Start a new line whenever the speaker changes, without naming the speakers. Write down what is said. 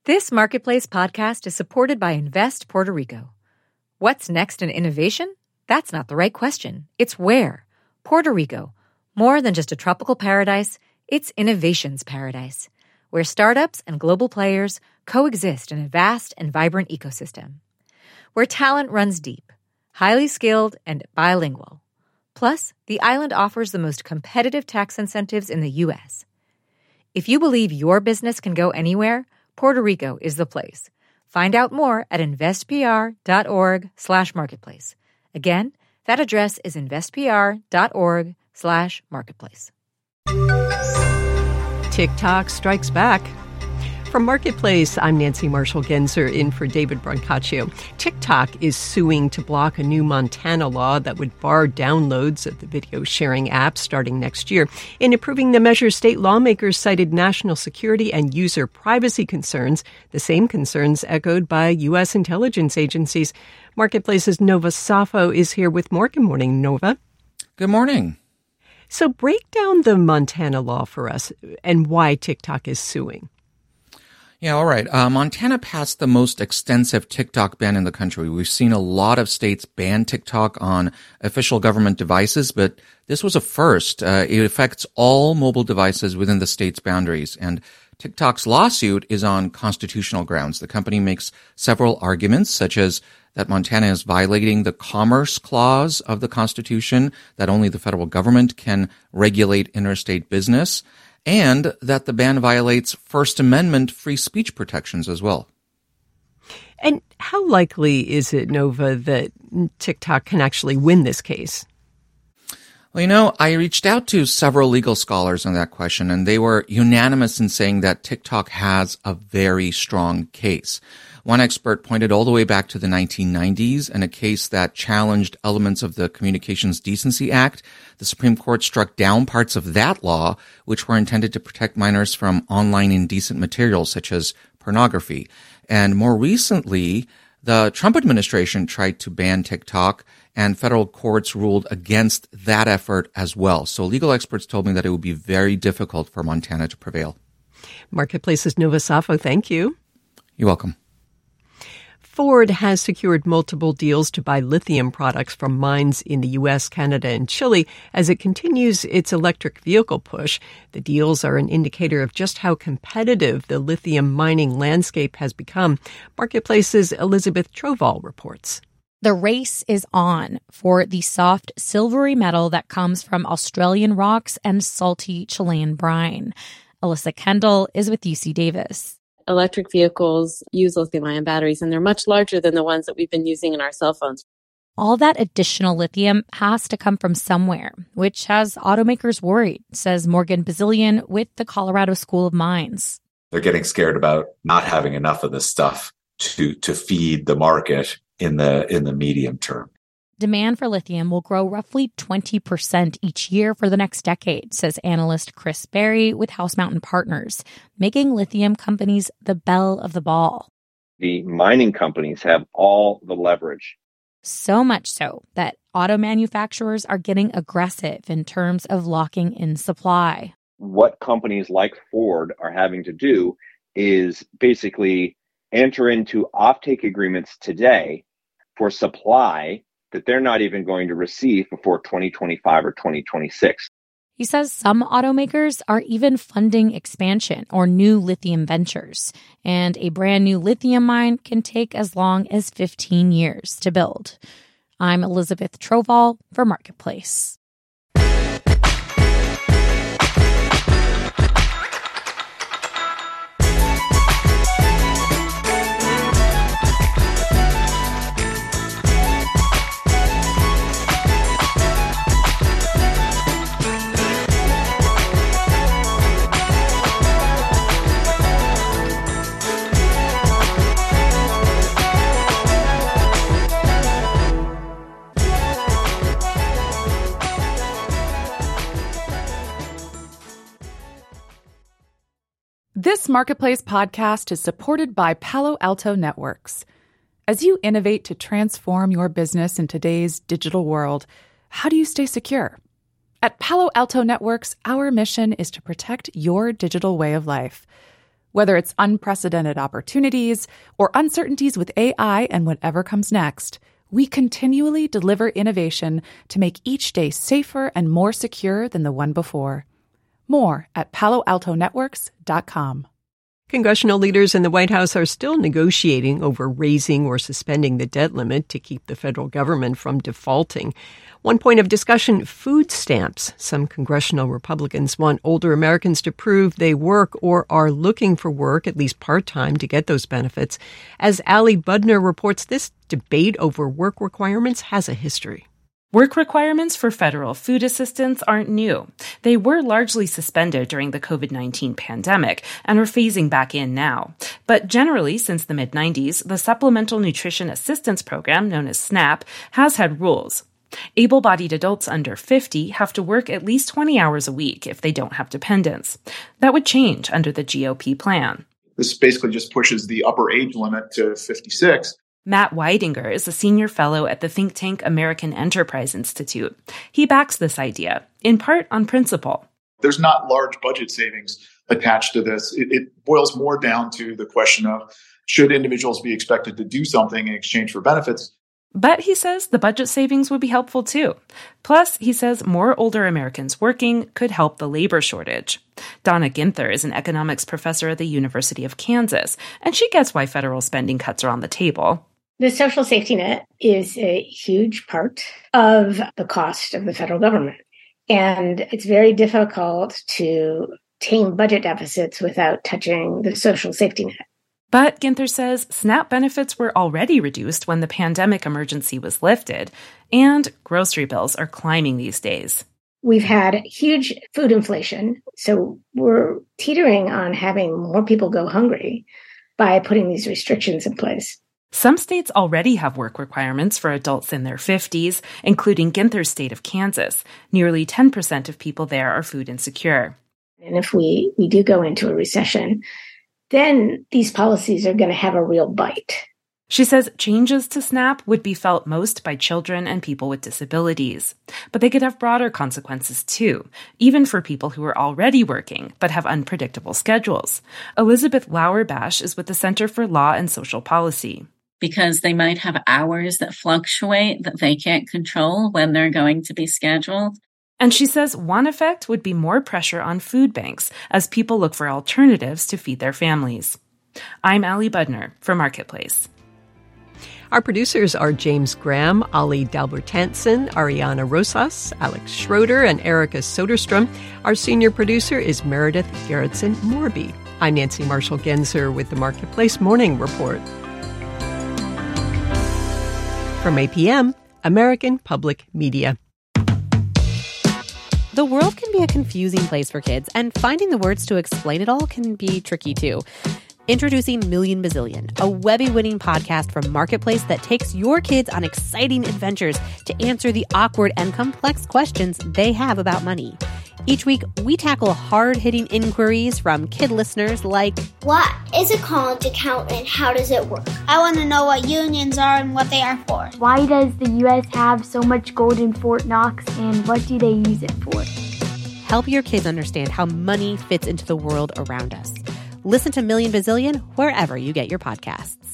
This Marketplace podcast is supported by Invest Puerto Rico. What's next in innovation? That's not the right question. It's where. Puerto Rico. More than just a tropical paradise, it's innovation's paradise, where startups and global players coexist in a vast and vibrant ecosystem. Where talent runs deep, highly skilled, and bilingual. Plus, the island offers the most competitive tax incentives in the U.S. If you believe your business can go anywhere, Puerto Rico is the place. Find out more at investpr.org/marketplace. Again, that address is investpr.org/marketplace.
TikTok strikes back. From Marketplace, I'm Nancy Marshall-Genzer in for David Brancaccio. TikTok is suing to block a new Montana law that would bar downloads of the video sharing app starting next year. In approving the measure, state lawmakers cited national security and user privacy concerns, the same concerns echoed by U.S. intelligence agencies. Marketplace's Nova Safo is here with more. Good morning, Nova.
Good morning.
So break down the Montana law for us and why TikTok is suing.
Yeah, all right. Montana passed the most extensive TikTok ban in the country. We've seen a lot of states ban TikTok on official government devices, but this was a first. It affects all mobile devices within the state's boundaries. And TikTok's lawsuit is on constitutional grounds. The company makes several arguments, such as that Montana is violating the Commerce Clause of the Constitution, that only the federal government can regulate interstate business, and that the ban violates First Amendment free speech protections as well.
And how likely is it, Nova, that TikTok can actually win this case?
Well, I reached out to several legal scholars on that question, and they were unanimous in saying that TikTok has a very strong case. One expert pointed all the way back to the 1990s and a case that challenged elements of the Communications Decency Act. The Supreme Court struck down parts of that law, which were intended to protect minors from online indecent materials such as pornography. And more recently, the Trump administration tried to ban TikTok, and federal courts ruled against that effort as well. So legal experts told me that it would be very difficult for Montana to prevail.
Marketplace's Nova Safo, thank you.
You're welcome.
Ford has secured multiple deals to buy lithium products from mines in the U.S., Canada, and Chile as it continues its electric vehicle push. The deals are an indicator of just how competitive the lithium mining landscape has become. Marketplace's Elizabeth Troval reports.
The race is on for the soft, silvery metal that comes from Australian rocks and salty Chilean brine. Alyssa Kendall is with UC Davis.
Electric vehicles use lithium-ion batteries, and they're much larger than the ones that we've been using in our cell phones.
All that additional lithium has to come from somewhere, which has automakers worried, says Morgan Bazilian with the Colorado School of Mines.
They're getting scared about not having enough of this stuff to feed the market in the medium term.
Demand for lithium will grow roughly 20% each year for the next decade, says analyst Chris Berry with House Mountain Partners, making lithium companies the belle of the ball.
The mining companies have all the leverage.
So much so that auto manufacturers are getting aggressive in terms of locking in supply.
What companies like Ford are having to do is basically enter into offtake agreements today for supply that they're not even going to receive before 2025 or 2026.
He says some automakers are even funding expansion or new lithium ventures, and a brand new lithium mine can take as long as 15 years to build. I'm Elizabeth Troval for Marketplace.
This Marketplace podcast is supported by Palo Alto Networks. As you innovate to transform your business in today's digital world, how do you stay secure? At Palo Alto Networks, our mission is to protect your digital way of life. Whether it's unprecedented opportunities or uncertainties with AI and whatever comes next, we continually deliver innovation to make each day safer and more secure than the one before. More at PaloAltoNetworks.com.
Congressional leaders in the White House are still negotiating over raising or suspending the debt limit to keep the federal government from defaulting. One point of discussion, food stamps. Some congressional Republicans want older Americans to prove they work or are looking for work, at least part-time, to get those benefits. As Ali Budner reports, this debate over work requirements has a history.
Work requirements for federal food assistance aren't new. They were largely suspended during the COVID-19 pandemic and are phasing back in now. But generally, since the mid-90s, the Supplemental Nutrition Assistance Program, known as SNAP, has had rules. Able-bodied adults under 50 have to work at least 20 hours a week if they don't have dependents. That would change under the GOP plan.
This basically just pushes the upper age limit to 56.
Matt Weidinger is a senior fellow at the think tank American Enterprise Institute. He backs this idea, in part on principle.
There's not large budget savings attached to this. It boils more down to the question of, should individuals be expected to do something in exchange for benefits?
But he says the budget savings would be helpful too. Plus, he says more older Americans working could help the labor shortage. Donna Ginther is an economics professor at the University of Kansas, and she gets why federal spending cuts are on the table.
The social safety net is a huge part of the cost of the federal government. And it's very difficult to tame budget deficits without touching the social safety net.
But Ginther says SNAP benefits were already reduced when the pandemic emergency was lifted, and grocery bills are climbing these days.
We've had huge food inflation, so we're teetering on having more people go hungry by putting these restrictions in place.
Some states already have work requirements for adults in their 50s, including Ginther's state of Kansas. Nearly 10% of people there are food insecure.
And if we do go into a recession, then these policies are going to have a real bite.
She says changes to SNAP would be felt most by children and people with disabilities. But they could have broader consequences too, even for people who are already working but have unpredictable schedules. Elizabeth Lauerbash is with the Center for Law and Social Policy.
Because they might have hours that fluctuate that they can't control when they're going to be scheduled.
And she says one effect would be more pressure on food banks as people look for alternatives to feed their families. I'm Ali Budner for Marketplace.
Our producers are James Graham, Ali Dalbertanson, Ariana Rosas, Alex Schroeder, and Erica Soderstrom. Our senior producer is Meredith Gerritsen-Morby. I'm Nancy Marshall-Genzer with the Marketplace Morning Report. From APM, American Public Media.
The world can be a confusing place for kids, and finding the words to explain it all can be tricky too. Introducing Million Bazillion, a Webby-winning podcast from Marketplace that takes your kids on exciting adventures to answer the awkward and complex questions they have about money. Each week, we tackle hard-hitting inquiries from kid listeners like,
what is a college account and how does it work? I want to know what unions are and what they are for.
Why does the U.S. have so much gold in Fort Knox and what do they use it for?
Help your kids understand how money fits into the world around us. Listen to Million Bazillion wherever you get your podcasts.